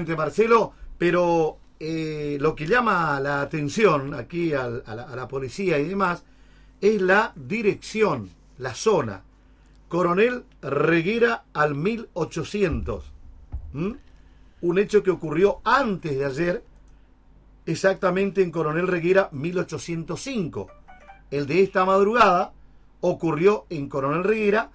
Exactamente, Marcelo, pero lo que llama la atención aquí a la policía y demás es la dirección, la zona. Coronel Reguera al 1800. Un hecho que ocurrió antes de ayer, exactamente en Coronel Reguera 1805. El de esta madrugada ocurrió en Coronel Reguera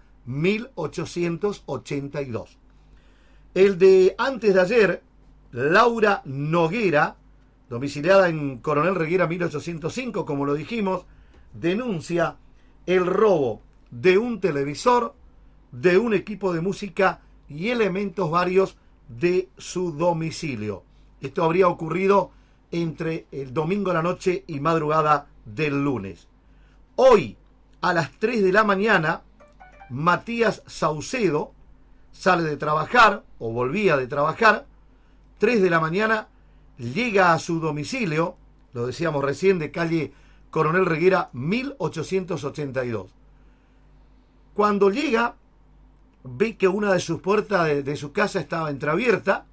1882. El de antes de ayer, Laura Noguera, domiciliada en Coronel Reguera 1805, como lo dijimos, denuncia el robo de un televisor, de un equipo de música y elementos varios de su domicilio. Esto habría ocurrido entre el domingo a la noche y madrugada del lunes. Hoy, a las 3 de la mañana, Matías Saucedo sale de trabajar, o volvía de trabajar, 3 de la mañana, llega a su domicilio, lo decíamos recién, de calle Coronel Reguera 1882. Cuando llega, ve que una de sus puertas de su casa estaba entreabierta,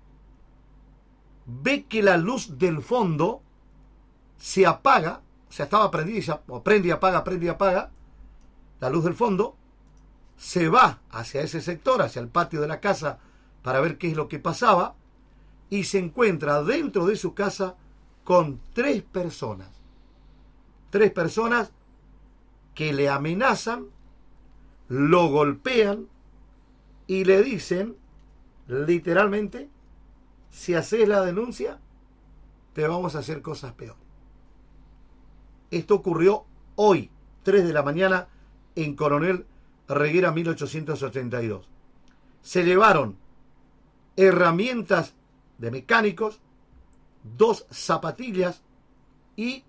ve que la luz del fondo se apaga, o sea, estaba prendida, prende y apaga, la luz del fondo, se va hacia ese sector, hacia el patio de la casa, para ver qué es lo que pasaba, y se encuentra dentro de su casa con 3 personas. 3 personas que le amenazan, lo golpean y le dicen, literalmente, si haces la denuncia, te vamos a hacer cosas peores. Esto ocurrió hoy, 3 de la mañana, en Coronel Reguera 1882. Se llevaron herramientas de mecánicos, 2 zapatillas y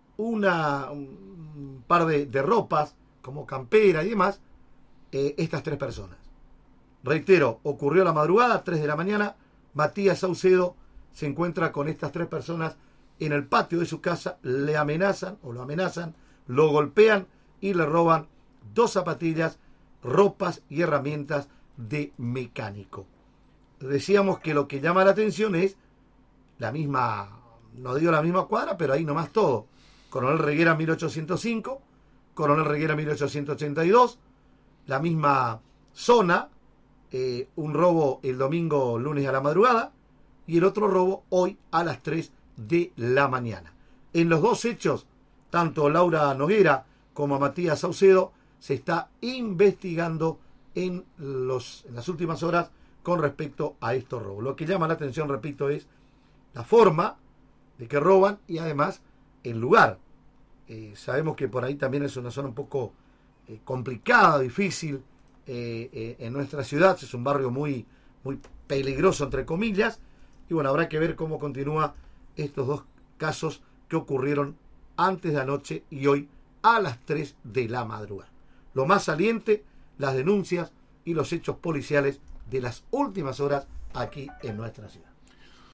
un par de ropas, como campera y demás, estas 3 personas. Reitero, ocurrió a la madrugada, 3 de la mañana, Matías Saucedo se encuentra con estas 3 personas en el patio de su casa, le amenazan, lo golpean y le roban 2 zapatillas, ropas y herramientas de mecánico. Decíamos que lo que llama la atención es la misma, no digo la misma cuadra, pero ahí nomás todo. Coronel Reguera 1805, Coronel Reguera 1882, la misma zona, un robo el domingo, lunes a la madrugada, y el otro robo hoy a las 3 de la mañana. En los 2 hechos, tanto Laura Noguera como a Matías Saucedo, se está investigando en las últimas horas con respecto a estos robos. Lo que llama la atención, repito, es la forma de que roban y además el lugar. Sabemos que por ahí también es una zona un poco complicada, difícil en nuestra ciudad. Es un barrio muy, muy peligroso, entre comillas. Y bueno, habrá que ver cómo continúa estos 2 casos que ocurrieron antes de anoche y hoy a las 3 de la madrugada. Lo más saliente, las denuncias y los hechos policiales de las últimas horas aquí en nuestra ciudad.